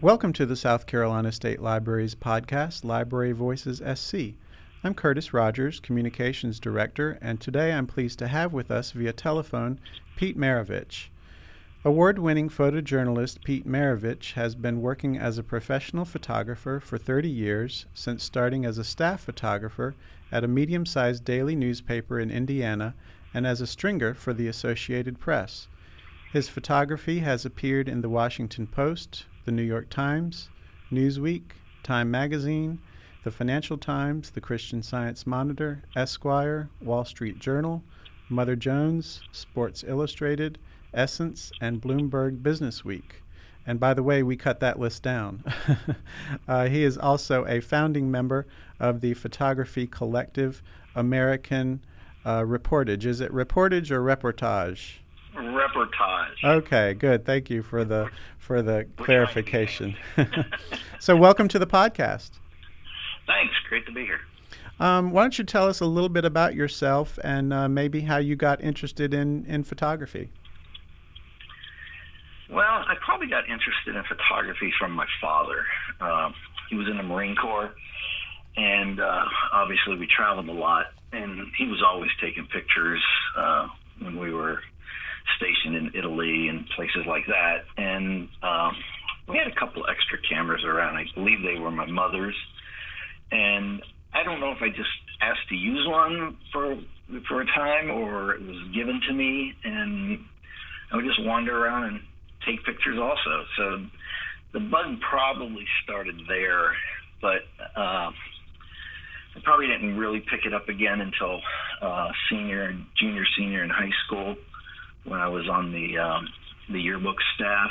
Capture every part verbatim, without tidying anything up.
Welcome to the South Carolina State Library's podcast, Library Voices S C. I'm Curtis Rogers, Communications Director, and today I'm pleased to have with us via telephone Pete Maravich. Award-winning photojournalist Pete Maravich has been working as a professional photographer for thirty years, since starting as a staff photographer at a medium-sized daily newspaper in Indiana and as a stringer for the Associated Press. His photography has appeared in the Washington Post, the New York Times, Newsweek, Time Magazine, the Financial Times, the Christian Science Monitor, Esquire, Wall Street Journal, Mother Jones, Sports Illustrated, Essence, and Bloomberg Businessweek. And by the way, we cut that list down. uh, he is also a founding member of the photography collective American uh, Reportage. Is it Reportage or Reportage? Reportage. Okay, good. Thank you for the for the clarification. So welcome to the podcast. Thanks. Great to be here. Um, why don't you tell us a little bit about yourself and uh, maybe how you got interested in, in photography? Well, I probably got interested in photography from my father. Uh, he was in the Marine Corps, and uh, obviously we traveled a lot, and he was always taking pictures uh, when we were stationed in Italy and places like that. And um, we had a couple extra cameras around. I believe they were my mother's. And I don't know if I just asked to use one for for a time or it was given to me. And I would just wander around and take pictures also. So the bug probably started there, but uh, I probably didn't really pick it up again until uh, senior, junior, senior in high school, when I was on the um, the yearbook staff,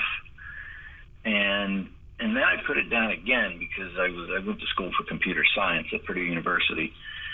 and and then I put it down again because I was I went to school for computer science at Purdue University,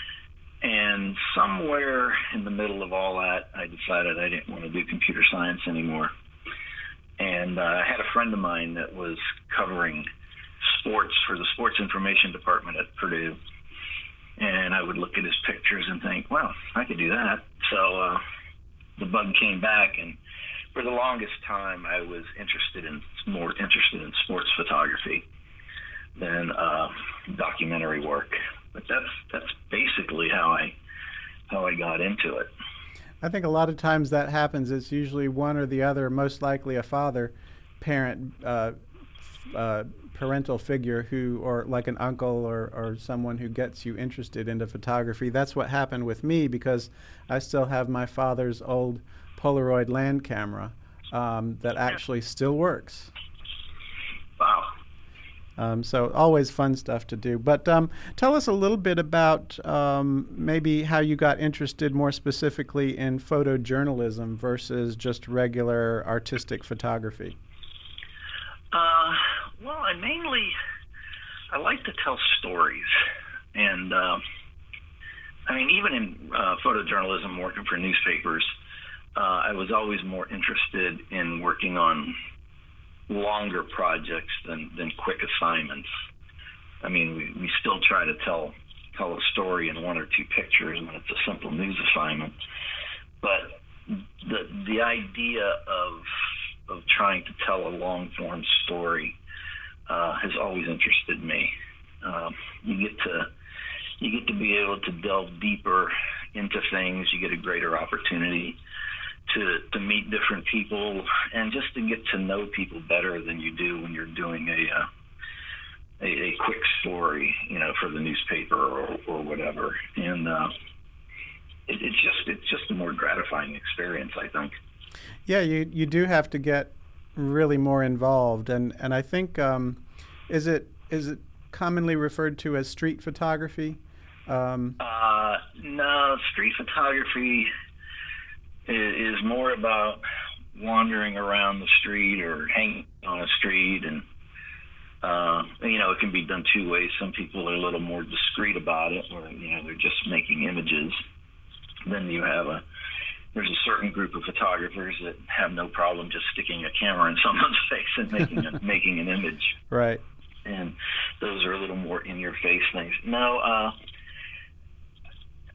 and somewhere in the middle of all that, I decided I didn't want to do computer science anymore, and uh, I had a friend of mine that was covering sports for the sports information department at Purdue, and I would look at his pictures and think, well, I could do that. So. Uh, The bug came back, and for the longest time, I was interested in more interested in sports photography than uh, documentary work. But that's that's basically how I how I got into it. I think a lot of times that happens. It's usually one or the other, most likely a father, parent, uh, uh, parental figure who, or like an uncle or, or someone who gets you interested into photography. That's what happened with me because I still have my father's old Polaroid land camera um, that actually still works. Wow. Um, so always fun stuff to do. But um, tell us a little bit about um, maybe how you got interested more specifically in photojournalism versus just regular artistic photography. Uh, well, I mainly, I like to tell stories. And, uh, I mean, even in uh, photojournalism, working for newspapers, uh, I was always more interested in working on longer projects than, than quick assignments. I mean, we, we still try to tell tell a story in one or two pictures when it's a simple news assignment. But the the idea of of trying to tell a long-form story uh, has always interested me. Um, you get to you get to be able to delve deeper into things. You get a greater opportunity to to meet different people and just to get to know people better than you do when you're doing a uh, a, a quick story, you know, for the newspaper or, or whatever. And uh, it, it's just it's just a more gratifying experience, I think. Yeah, you you do have to get really more involved, and and I think um, is it is it commonly referred to as street photography? Um, uh, no, street photography is, is more about wandering around the street or hanging on a street, and uh, you know, it can be done two ways. Some people are a little more discreet about it, where you know they're just making images. Then you have a There's a certain group of photographers that have no problem just sticking a camera in someone's face and making a, making an image. Right. And those are a little more in-your-face things. No, uh,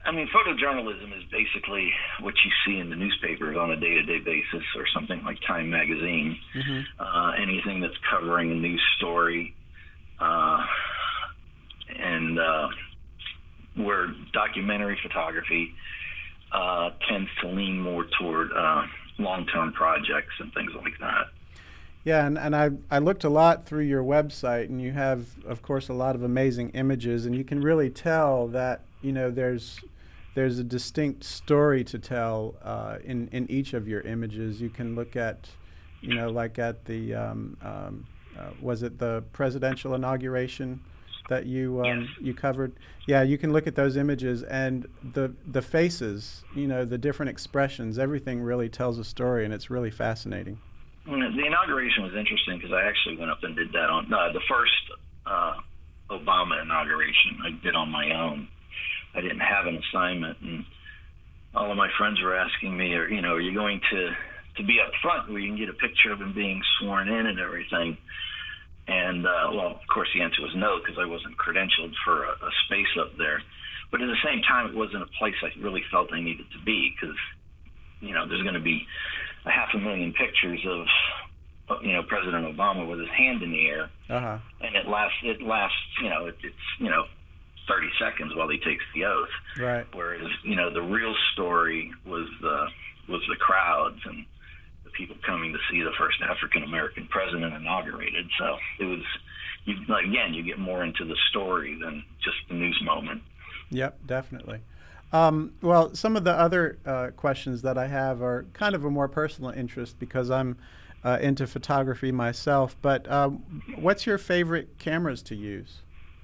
I mean, photojournalism is basically what you see in the newspapers on a day-to-day basis, or something like Time Magazine. Mm-hmm. Uh, anything that's covering a news story, uh, and uh, where documentary photography uh, tends to lean more toward uh, long-term projects and things like that. Yeah, and, and I, I looked a lot through your website, and you have, of course, a lot of amazing images, and you can really tell that, you know, there's there's a distinct story to tell uh, in, in each of your images. You can look at, you know, like at the, um, um, uh, was it the presidential inauguration that you um, yes. you covered? Yeah, you can look at those images, and the the faces, you know, the different expressions, everything really tells a story, and it's really fascinating. The inauguration was interesting because I actually went up and did that on uh, the first uh, Obama inauguration. I did on my own. I didn't have an assignment, and all of my friends were asking me, "Are you know, are you going to to be up front where you can get a picture of him being sworn in and everything?" And uh, well, of course, the answer was no, because I wasn't credentialed for a, a space up there. But at the same time, it wasn't a place I really felt I needed to be, because you know, there's going to be a half a million pictures of, you know, President Obama with his hand in the air, uh-huh. and it lasts, it lasts, you know, it, it's, you know, thirty seconds while he takes the oath. Right. Whereas, you know, the real story was the was the crowds and the people coming to see the first African American president inaugurated. So it was, you, again, you get more into the story than just the news moment. Yep, definitely. Um, well, some of the other uh, questions that I have are kind of a more personal interest because I'm uh, into photography myself. But um, what's your favorite cameras to use?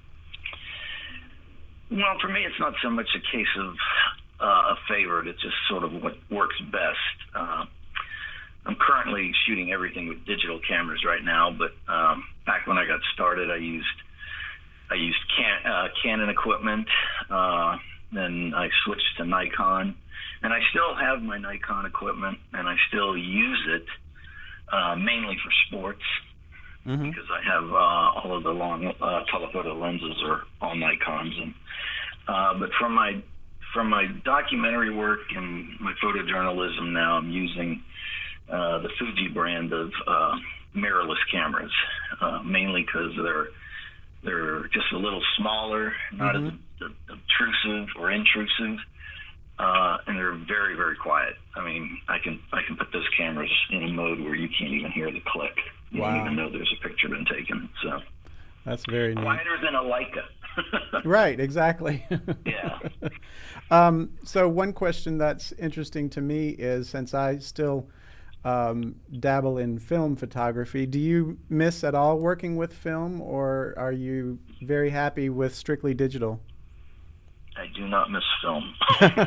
Well, for me, it's not so much a case of uh, a favorite. It's just sort of what works best. Uh, I'm currently shooting everything with digital cameras right now, but um, back when I got started, I used I used can, uh, Canon equipment. Uh, Then I switched to Nikon, and I still have my Nikon equipment, and I still use it uh, mainly for sports, mm-hmm. because I have uh, all of the long uh, telephoto lenses are all Nikons. And uh, but from my from my documentary work and my photojournalism now, I'm using uh, the Fuji brand of uh, mirrorless cameras, uh, mainly because they're they're just a little smaller, not mm-hmm. as obtrusive or intrusive, uh, and they're very, very quiet. I mean, I can I can put those cameras in a mode where you can't even hear the click. You wow. don't even know there's a picture been taken. So that's very neat. Quieter than a Leica. Right, exactly. Yeah. um, so one question that's interesting to me is, since I still um, dabble in film photography, do you miss at all working with film, or are you very happy with strictly digital? I do not miss film.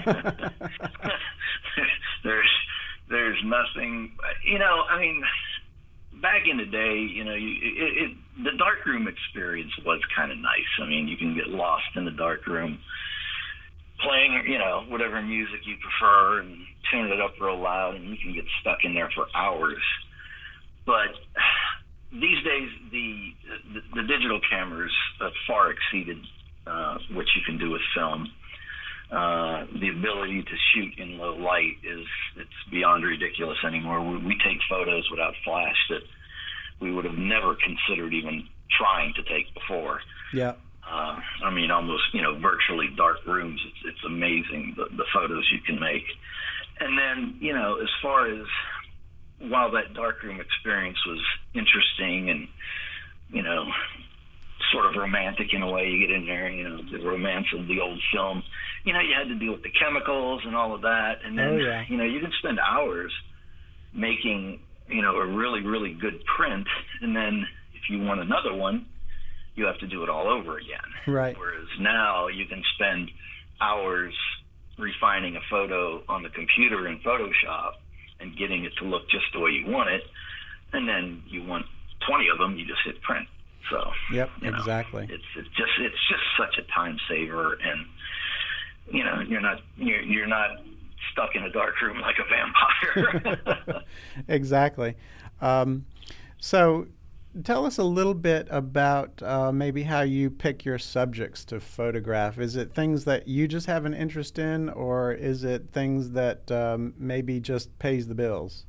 there's there's nothing, you know, I mean, back in the day, you know, you, it, it, the darkroom experience was kind of nice. I mean, you can get lost in the darkroom playing, you know, whatever music you prefer and tune it up real loud, and you can get stuck in there for hours. But these days, the the, the digital cameras have far exceeded uh, what you can do with film. Uh, the ability to shoot in low light is it's beyond ridiculous anymore. We, we take photos without flash that we would have never considered even trying to take before. Yeah. Uh, I mean, almost, you know, virtually dark rooms. It's, it's amazing the, the photos you can make. And then, you know, as far as while that darkroom experience was interesting and, you know, sort of romantic in a way, you get in there, you know, the romance of the old film, you know, you had to deal with the chemicals and all of that. And then, oh, yeah. you know, you can spend hours making, you know, a really, really good print. And then if you want another one, you have to do it all over again. Right. Whereas now you can spend hours refining a photo on the computer in Photoshop and getting it to look just the way you want it. And then you want twenty of them, you just hit print. So, yep, you know, exactly. It's, it's just it's just such a time saver, and you know you're not you're you're not stuck in a dark room like a vampire. Exactly. Um, so, tell us a little bit about uh, maybe how you pick your subjects to photograph. Is it things that you just have an interest in, or is it things that um, maybe just pays the bills?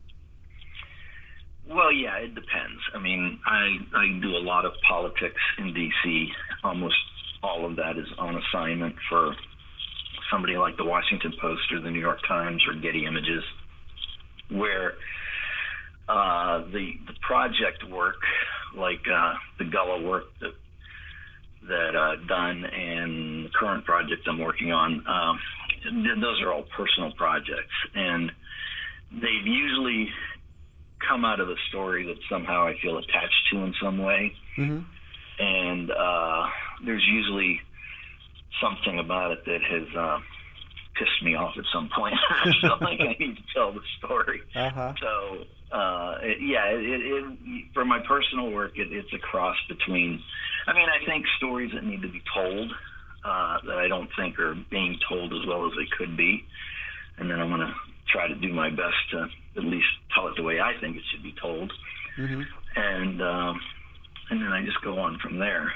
Well, yeah, it depends. I mean, I, I do a lot of politics in D C. Almost all of that is on assignment for somebody like the Washington Post or the New York Times or Getty Images, where uh, the the project work, like uh, the Gullah work that that uh, done and the current project I'm working on, um, those are all personal projects, and they've usually come out of a story that somehow I feel attached to in some way. Mm-hmm. And uh, there's usually something about it that has uh, pissed me off at some point. I feel like I need to tell the story. Uh-huh. So, uh, it, yeah, it, it, it, for my personal work, it, it's a cross between, I mean, I think stories that need to be told uh, that I don't think are being told as well as they could be. And then I'm going to try to do my best to at least tell it the way I think it should be told. Mm-hmm. And, um, and then I just go on from there.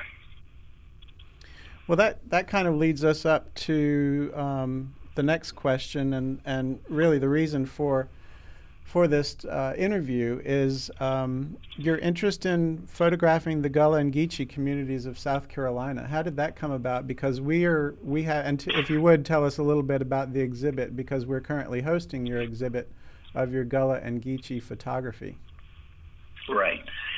Well, that, that kind of leads us up to um, the next question, and, and really the reason for for this uh, interview is um, your interest in photographing the Gullah and Geechee communities of South Carolina. How did that come about? Because we are we have, and t- if you would tell us a little bit about the exhibit, because we're currently hosting your exhibit of your Gullah and Geechee photography. Right.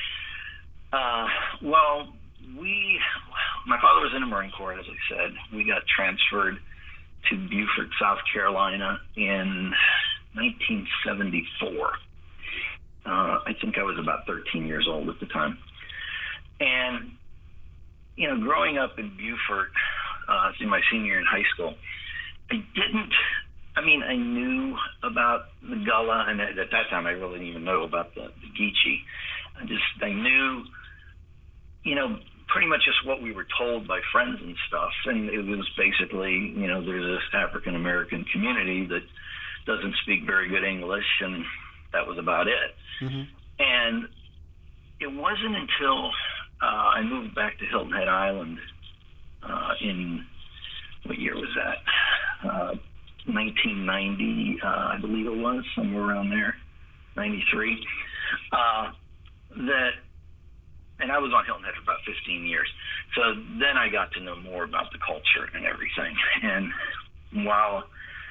Uh, well, we, my father was in the Marine Corps, as I said. We got transferred to Beaufort, South Carolina in nineteen seventy-four. Uh, I think I was about thirteen years old at the time. And, you know, growing up in Beaufort, uh, in my senior year in high school, I didn't, I mean, I knew about the Gullah, and at, at that time I really didn't even know about the, the Geechee. I just, I knew, you know, pretty much just what we were told by friends and stuff. And it was basically, you know, there's this African-American community that doesn't speak very good English, and that was about it. Mm-hmm. And it wasn't until uh, I moved back to Hilton Head Island uh, in, what year was that? Uh, nineteen ninety, uh, I believe it was, somewhere around there, ninety-three, uh, that, and I was on Hilton Head for about fifteen years. So then I got to know more about the culture and everything. And while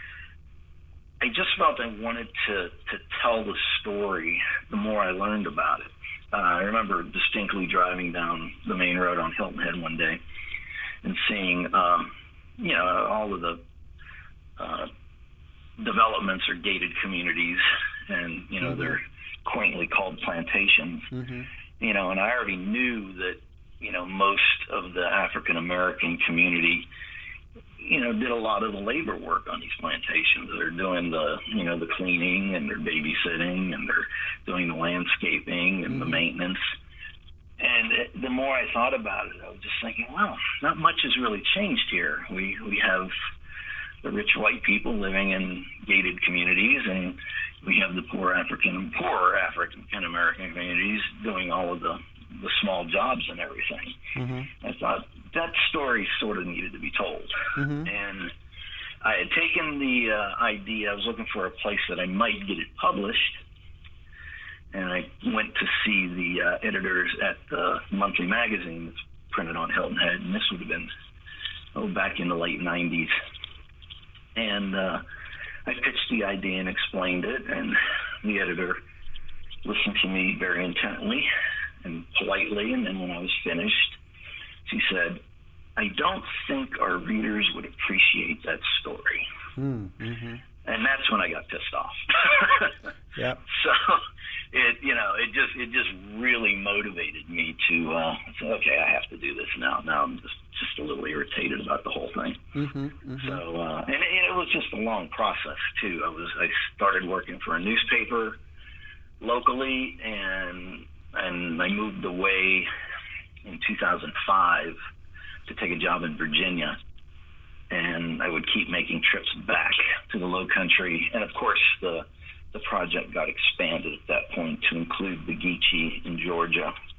I just felt I wanted to, to tell the story, the more I learned about it. Uh, I remember distinctly driving down the main road on Hilton Head one day and seeing, um, you know, all of the uh, developments or gated communities, and, you know, mm-hmm. they're quaintly called plantations. Mm-hmm. You know, and I already knew that, you know, most of the African-American community, you know, did a lot of the labor work on these plantations. They're doing the, you know, the cleaning, and they're babysitting, and they're doing the landscaping and mm-hmm. the maintenance. And it, the more I thought about it, I was just thinking, wow, not much has really changed here. We we have the rich white people living in gated communities, and we have the poor African, poorer African American communities doing all of the, the small jobs and everything. Mm-hmm. I thought that story sort of needed to be told. Mm-hmm. And I had taken the uh, idea, I was looking for a place that I might get it published. And I went to see the uh, editors at the monthly magazine that's printed on Hilton Head. And this would have been, oh, back in the late nineties. And uh, I pitched the idea and explained it, and the editor listened to me very intently and politely, and then when I was finished, she said, I don't think our readers would appreciate that story. Mm-hmm. And that's when I got pissed off. Yep. So it, you know, it just it just really motivated me to uh, say, okay, I have to do this now. Now I'm just, just a little irritated about the whole thing. Mm-hmm. Mm-hmm. So uh, and it, it was just a long process too. I was I started working for a newspaper locally, and and I moved away in two thousand five to take a job in Virginia. And I would keep making trips back to the Low Country. And, of course, the the project got expanded at that point to include the Geechee in Georgia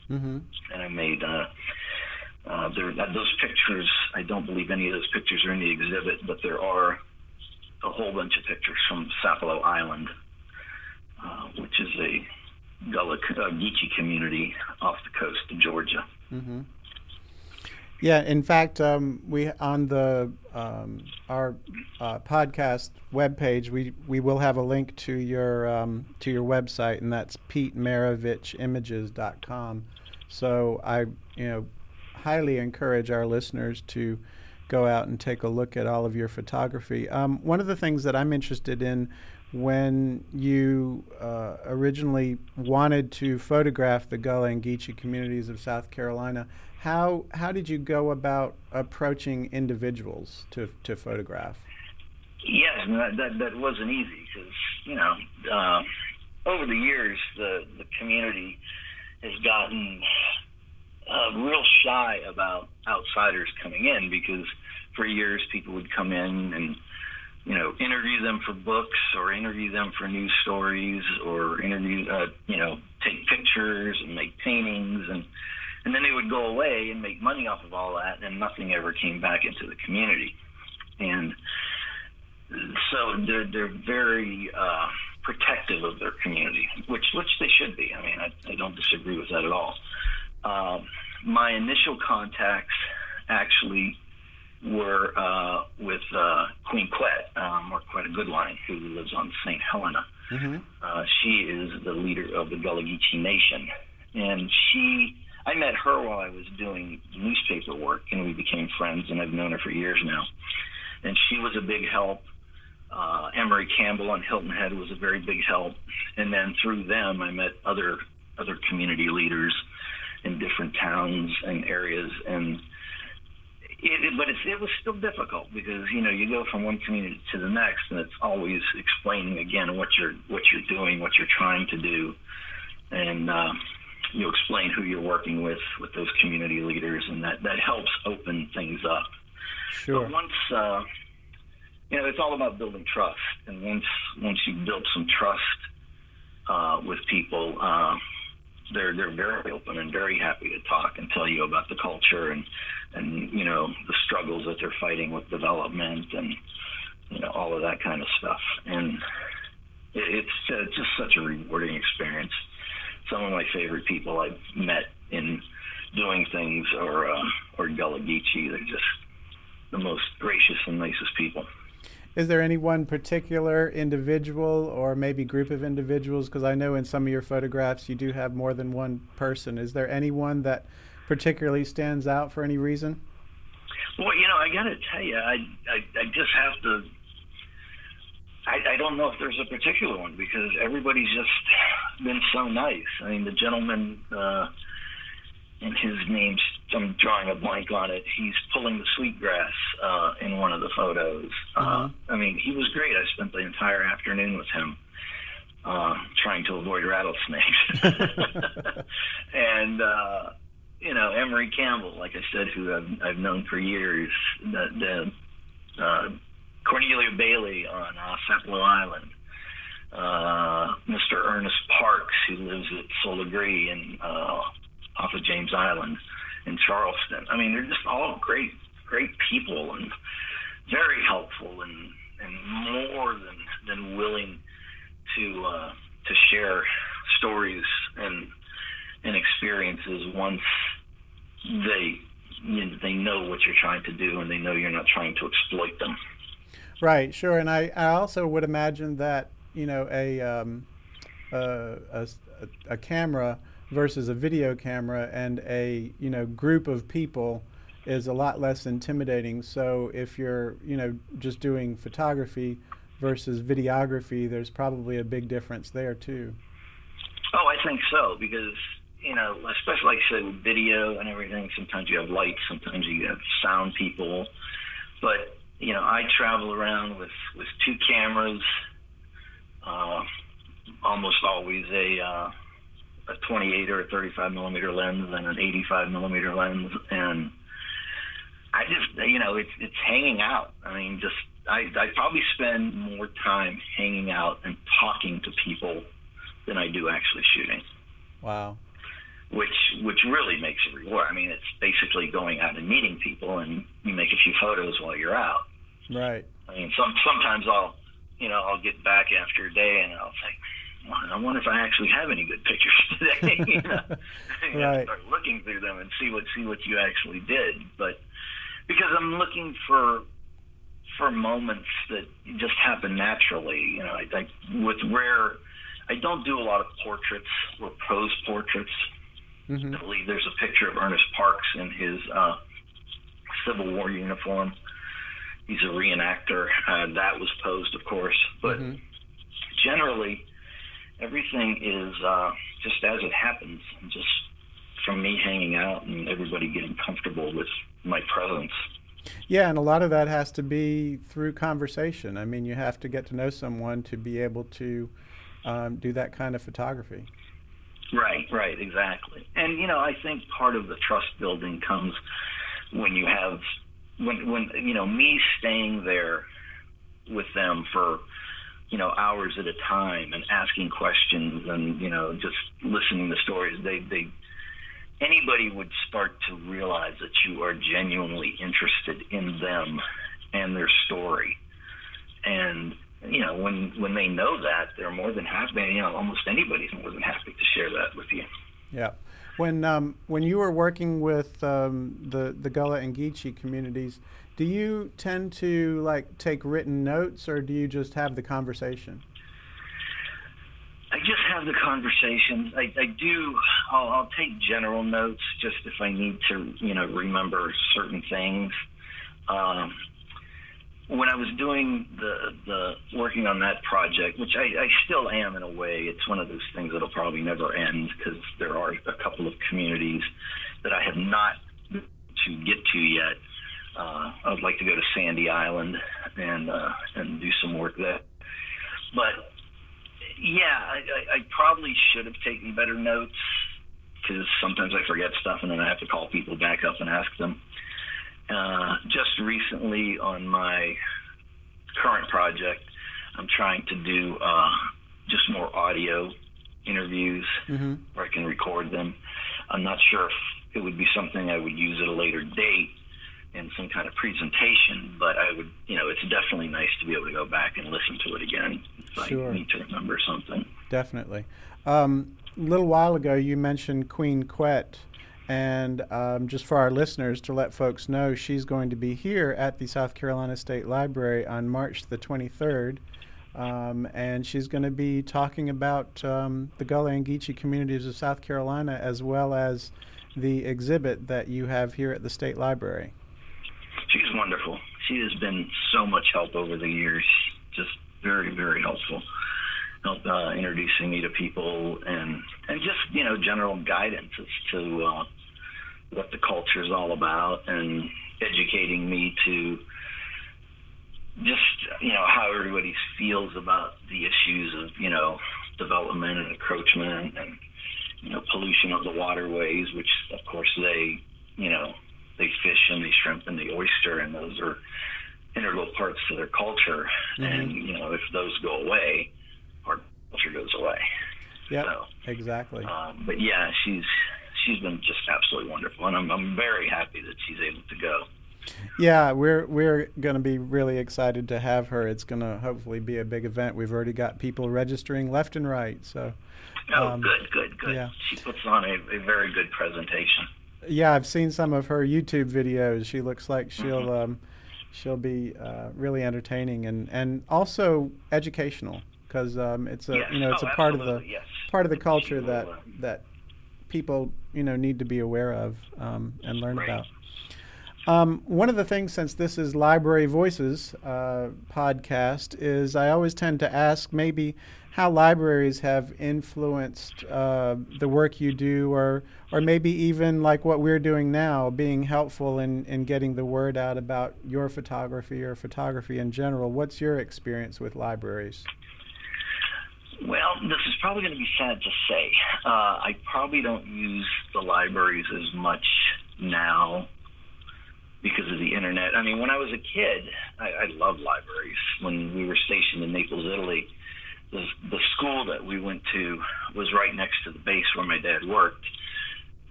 Mm-hmm. And I made uh, uh, there those pictures. I don't believe any of those pictures are in the exhibit, but there are a whole bunch of pictures from Sapelo Island, uh, which is a Gullah uh, Geechee community off the coast of Georgia. Mm-hmm. Yeah, in fact, um, we on the um, our uh, podcast webpage, we we will have a link to your um, to your website, and that's pete maravich images dot com. So I, you know, highly encourage our listeners to go out and take a look at all of your photography. Um, one of the things that I'm interested in, when you uh, originally wanted to photograph the Gullah and Geechee communities of South Carolina, how how did you go about approaching individuals to to photograph? Yes, that that, that wasn't easy because you know uh, over the years the the community has gotten uh, real shy about outsiders coming in, because for years people would come in and you know interview them for books or interview them for news stories or interview uh, you know take pictures and make paintings, and and then they would go away and make money off of all that, and nothing ever came back into the community. And so they're they're very uh, protective of their community, which which they should be. I mean, I, I don't disagree with that at all. Um, my initial contacts actually were uh, with uh, Queen Quet, um, or Quetta Goodline, who lives on Saint Helena. Mm-hmm. Uh, she is the leader of the Gullah Geechee Nation, and she. I met her while I was doing newspaper work, and we became friends, and I've known her for years now. And she was a big help. Uh, Emery Campbell on Hilton Head was a very big help. And then through them, I met other other community leaders in different towns and areas. And it, it, but it's, it was still difficult because you know you go from one community to the next, and it's always explaining again what you're what you're doing, what you're trying to do, and uh, you explain who you're working with with those community leaders, and that that helps open things up. Sure. But once uh, you know, it's all about building trust, and once once you've built some trust uh, with people, uh, they're they're very open and very happy to talk and tell you about the culture and and you know the struggles that they're fighting with development and you know all of that kind of stuff. And it, it's uh, just such a rewarding experience. Some of my favorite people I've met in doing things are uh, or Gullah Geechee. They're just the most gracious and nicest people. Is there any one particular individual or maybe group of individuals? Because I know in some of your photographs you do have more than one person. Is there anyone that particularly stands out for any reason? Well, you know, I got to tell you, I, I I just have to. I, I don't know if there's a particular one because everybody's just been so nice. I mean, the gentleman, uh, and his name's, I'm drawing a blank on it, he's pulling the sweetgrass uh, in one of the photos. Uh, Mm-hmm. I mean, he was great. I spent the entire afternoon with him uh, trying to avoid rattlesnakes. and, uh, you know, Emery Campbell, like I said, who I've, I've known for years, the, the uh, Cornelia Bailey on uh, Sapelo Island, uh, Mister Ernest Parks, who lives at Soligree and uh, off of James Island in Charleston. I mean, they're just all great, great people and very helpful and, and more than, than willing to uh, to share stories and and experiences once they you know, they know what you're trying to do and they know you're not trying to exploit them. Right, sure. And I, I also would imagine that, you know, a, um, a, a, a camera versus a video camera and a, you know, group of people is a lot less intimidating. So if you're, you know, just doing photography versus videography, there's probably a big difference there too. Oh, I think so, because, you know, especially like I said with video and everything, sometimes you have lights, sometimes you have sound people, but you know, I travel around with, with two cameras, uh, almost always a uh, a twenty-eight or a thirty-five millimeter lens and an eighty-five millimeter lens, and I just, you know, it's it's hanging out. I mean, just I I probably spend more time hanging out and talking to people than I do actually shooting. Wow. which which really makes a reward. I mean, it's basically going out and meeting people, and you make a few photos while you're out. Right. I mean, some sometimes I'll, you know, I'll get back after a day and I'll think, well, I wonder if I actually have any good pictures today. you know, you right. know, start looking through them and see what see what you actually did. But because I'm looking for for moments that just happen naturally, you know, I, I with rare. I don't do a lot of portraits or pose portraits. Mm-hmm. I believe there's a picture of Ernest Parks in his uh, Civil War uniform. He's a reenactor. Uh, that was posed, of course. But mm-hmm. generally, everything is uh, just as it happens, just from me hanging out and everybody getting comfortable with my presence. Yeah, and a lot of that has to be through conversation. I mean, you have to get to know someone to be able to um, do that kind of photography. Right, right, exactly. And, you know, I think part of the trust building comes when you have, when, when you know, me staying there with them for, you know, hours at a time and asking questions and, you know, just listening to stories. They, they, anybody would start to realize that you are genuinely interested in them and their story. And, you know, when when they know that, they're more than happy. You know, almost anybody's more than happy to share that with you. Yeah. When um, when you were working with um, the the Gullah and Geechee communities, do you tend to like take written notes, or do you just have the conversation? I just have the conversation. I, I do. I'll, I'll take general notes just if I need to, you know, remember certain things. Um, When I was doing the the working on that project, which I, I still am in a way, it's one of those things that'll probably never end because there are a couple of communities that I have not to get to yet. Uh, I would like to go to Sandy Island and uh, and do some work there. But yeah, I, I, I probably should have taken better notes because sometimes I forget stuff and then I have to call people back up and ask them. Uh, just recently on my current project, I'm trying to do uh, just more audio interviews mm-hmm. where I can record them. I'm not sure if it would be something I would use at a later date in some kind of presentation, but I would, you know, it's definitely nice to be able to go back and listen to it again if sure. I need to remember something. Definitely. Um, a little while ago, you mentioned Queen Quet. And um, just for our listeners, to let folks know, she's going to be here at the South Carolina State Library on March the twenty-third. Um, and she's going to be talking about um, the Gullah and Geechee communities of South Carolina, as well as the exhibit that you have here at the State Library. She's wonderful. She has been so much help over the years, just very, very helpful. Help uh, introducing me to people and, and just, you know, general guidance as to uh, what the culture is all about and educating me to just, you know, how everybody feels about the issues of, you know, development and encroachment and, you know, pollution of the waterways, which, of course, they, you know, they fish and they shrimp and the oyster, and those are integral parts to their culture. Mm-hmm. And, you know, if those go away, our culture goes away. Yeah, so, exactly. Um, but yeah, she's she's been just absolutely wonderful, and I'm I'm very happy that she's able to go. Yeah, we're we're going to be really excited to have her. It's going to hopefully be a big event. We've already got people registering left and right. So. Oh, um, good, good, good. Yeah. She puts on a, a very good presentation. Yeah, I've seen some of her YouTube videos. She looks like she'll mm-hmm. um, she'll be uh, really entertaining and, and also educational. Because um, it's a yes. you know it's oh, a part of the yes. part of the culture will, that uh, that people you know need to be aware of um, and learn right. about. Um, one of the things, since this is Library Voices uh, podcast, is I always tend to ask maybe how libraries have influenced uh, the work you do, or or maybe even like what we're doing now, being helpful in, in getting the word out about your photography or photography in general. What's your experience with libraries? Well, this is probably going to be sad to say. Uh, I probably don't use the libraries as much now because of the internet. I mean, when I was a kid, I, I loved libraries. When we were stationed in Naples, Italy, the, the school that we went to was right next to the base where my dad worked.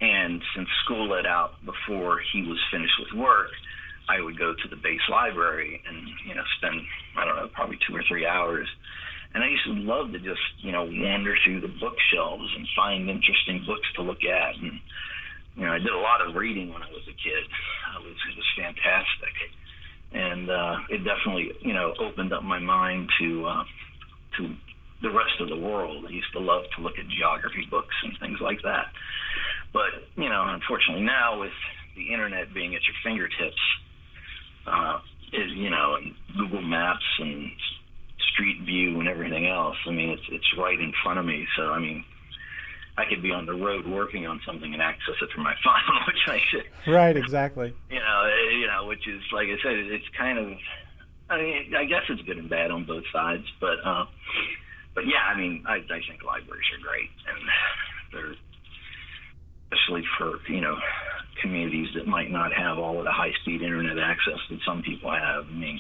And since school let out before he was finished with work, I would go to the base library and, you know, spend, I don't know, probably two or three hours. And I used to love to just, you know, wander through the bookshelves and find interesting books to look at. And, you know, I did a lot of reading when I was a kid. It was, it was fantastic. And uh, it definitely, you know, opened up my mind to uh, to the rest of the world. I used to love to look at geography books and things like that. But, you know, unfortunately now with the internet being at your fingertips, uh, is, you know, and Google Maps and Street View and everything else, I mean, it's it's right in front of me. So, I mean, I could be on the road working on something and access it through my phone, which makes it... Right, exactly. You know, you know, which is, like I said, it's kind of, I mean, I guess it's good and bad on both sides. But, uh, but yeah, I mean, I, I think libraries are great. And they're, especially for, you know, communities that might not have all of the high-speed internet access that some people have. I mean,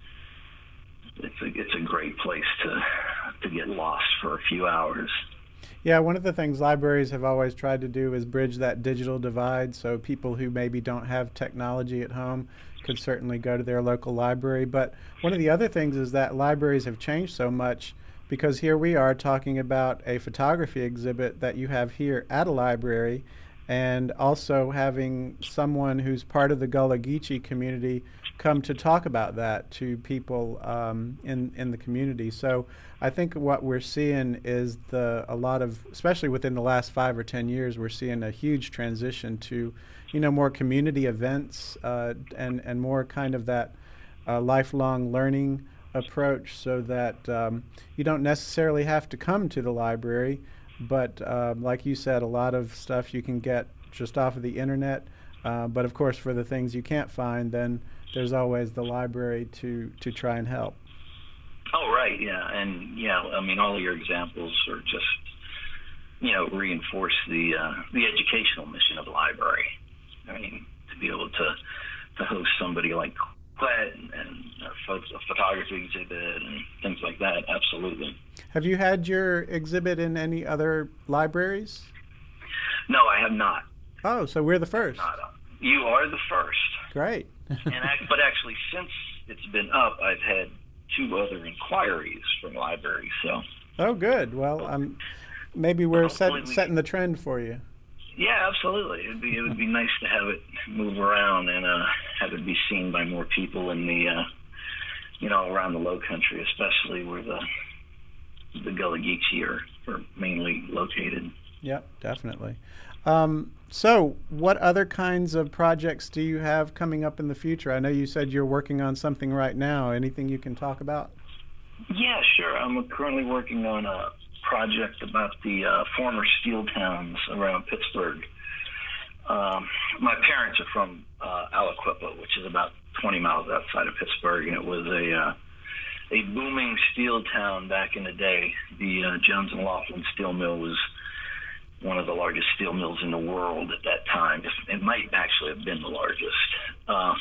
it's a, it's a great place to to get lost for a few hours. Yeah, one of the things libraries have always tried to do is bridge that digital divide, so people who maybe don't have technology at home could certainly go to their local library. But one of the other things is that libraries have changed so much, because here we are talking about a photography exhibit that you have here at a library, and also having someone who's part of the Gullah Geechee community come to talk about that to people um, in in the community. So I think what we're seeing is the a lot of, especially within the last five or ten years, we're seeing a huge transition to, you know, more community events uh, and and more kind of that uh, lifelong learning approach, so that um, you don't necessarily have to come to the library, but um, like you said, a lot of stuff you can get just off of the internet. Uh, but of course, for the things you can't find, then there's always the library to, to try and help. Oh, right, yeah. And, yeah, I mean, all of your examples are just, you know, reinforce the uh, the educational mission of the library. I mean, to be able to, to host somebody like Quet and, and a, a photography exhibit and things like that, absolutely. Have you had your exhibit in any other libraries? No, I have not. Oh, so we're the first. Not, uh, you are the first. Great. and I, But actually, since it's been up, I've had two other inquiries from libraries. So. Oh, good. Well, um, maybe we're set, we setting the trend for you. Yeah, absolutely. It'd be it would be nice to have it move around and uh, have it be seen by more people in the, uh, you know, around the Low Country, especially where the the Gullah Geechee are, are mainly located. Yep, definitely. Um, so, what other kinds of projects do you have coming up in the future? I know you said you're working on something right now. Anything you can talk about? Yeah, sure. I'm currently working on a project about the uh, former steel towns around Pittsburgh. Um, my parents are from uh, Aliquippa, which is about twenty miles outside of Pittsburgh, and it was a uh, a booming steel town back in the day. The uh, Jones and Laughlin steel mill was one of the largest steel mills in the world at that time. It might actually have been the largest. Um,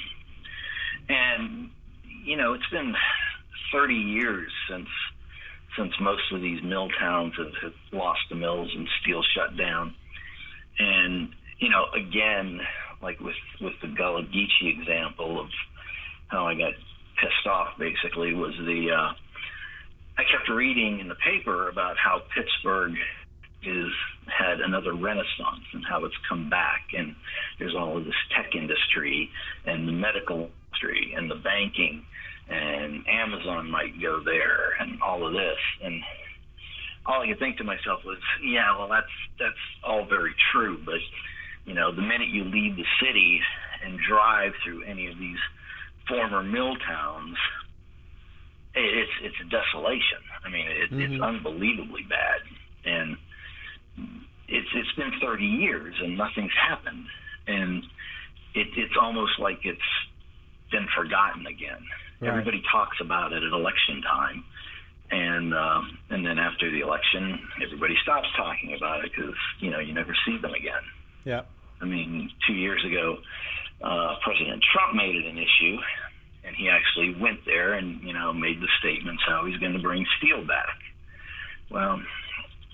and, you know, it's been thirty years since since most of these mill towns have, have lost the mills and steel shut down. And, you know, again, like with, with the Gullah Geechee example of how I got pissed off, basically, was the, uh, I kept reading in the paper about how Pittsburgh is had another renaissance and how it's come back, and there's all of this tech industry and the medical industry and the banking, and Amazon might go there and all of this. And all I could think to myself was, yeah, well, that's that's all very true, but you know, the minute you leave the city and drive through any of these former mill towns, it's it's a desolation. I mean, it, mm-hmm. it's unbelievably bad, and it's it's been thirty years and nothing's happened, and it, it's almost like it's been forgotten again. Right. Everybody talks about it at election time, and um, and then after the election, everybody stops talking about it because you know you never see them again. Yeah. I mean, two years ago, uh, President Trump made it an issue, and he actually went there and you know made the statements how he's going to bring steel back. Well,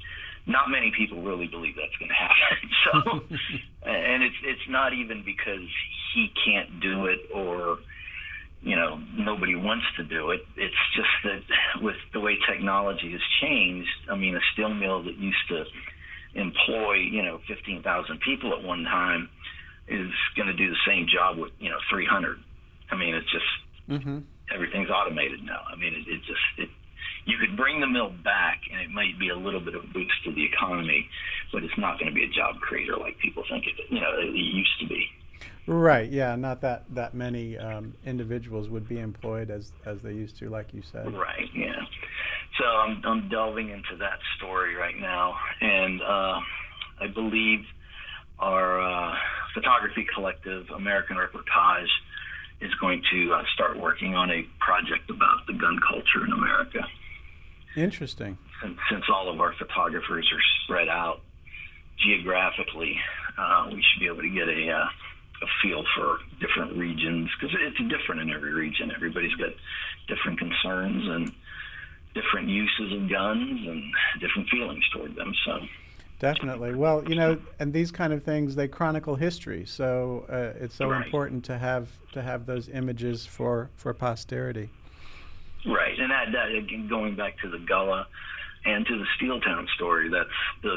not many people really believe that's going to happen. So, and it's it's not even because he can't do it or, you know, nobody wants to do it. It's just that with the way technology has changed, I mean, a steel mill that used to employ, you know, fifteen thousand people at one time is going to do the same job with, you know, three hundred. I mean, it's just, mm-hmm. everything's automated now. I mean, it, it just, it, you could bring the mill back and it might be a little bit of a boost to the economy, but it's not going to be a job creator like people think it, you know, it used to be. Right. Yeah. Not that, that many um, individuals would be employed as, as they used to, like you said. Right. Yeah. So I'm, I'm delving into that story right now. And uh, I believe our uh, photography collective, American Reportage, is going to uh, start working on a project about the gun culture in America. Interesting. Since, since all of our photographers are spread out geographically, uh, we should be able to get a, uh, a feel for different regions, because it's different in every region. Everybody's got different concerns and different uses of guns and different feelings toward them. So. Definitely. Well, you know, and these kind of things, they chronicle history. So uh, it's so right. important to have to have those images for, for posterity. Right. And that, that again, going back to the Gullah and to the Steeltown story, that's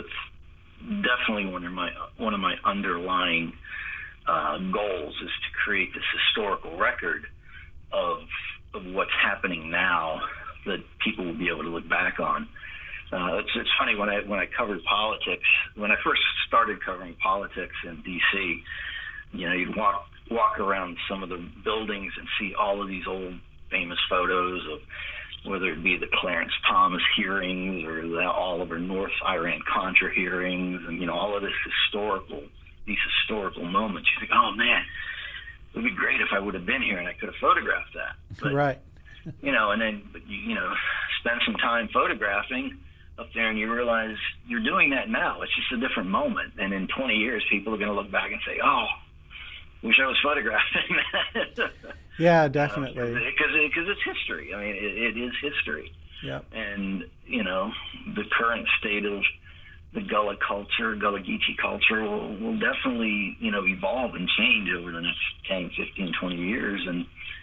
that's definitely one of my one of my underlying uh, goals is to create this historical record of of what's happening now that people will be able to look back on. Uh, it's, it's funny, when I when I covered politics, when I first started covering politics in D C, you know, you'd walk walk around some of the buildings and see all of these old famous photos of whether it be the Clarence Thomas hearings or the Oliver North Iran-Contra hearings, and, you know, all of this historical, these historical moments. You think, oh, man, it would be great if I would have been here and I could have photographed that. But, right. You know, and then, but you, you know, spend some time photographing up there and you realize you're doing that now. It's just a different moment. And in twenty years, people are going to look back and say, oh, wish I was photographing that. Yeah, definitely. Because uh, because it's history. I mean, it, it is history. Yeah. And, you know, the current state of the Gullah culture, Gullah Geechee culture will, will definitely, you know, evolve and change over the next ten, fifteen, twenty years. And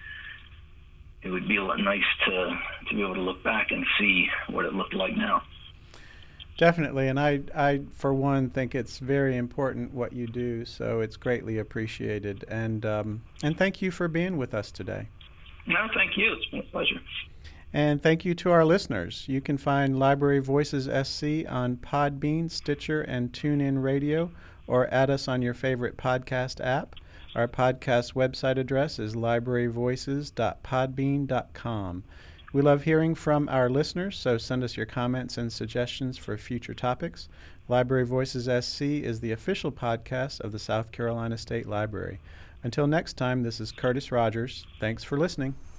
it would be a lot nice to, to be able to look back and see what it looked like now. Definitely, and I, I, for one, think it's very important what you do, so it's greatly appreciated. And um, and thank you for being with us today. No, thank you. It's been a pleasure. And thank you to our listeners. You can find Library Voices S C on Podbean, Stitcher, and TuneIn Radio, or add us on your favorite podcast app. Our podcast website address is library voices dot podbean dot com. We love hearing from our listeners, so send us your comments and suggestions for future topics. Library Voices S C is the official podcast of the South Carolina State Library. Until next time, this is Curtis Rogers. Thanks for listening.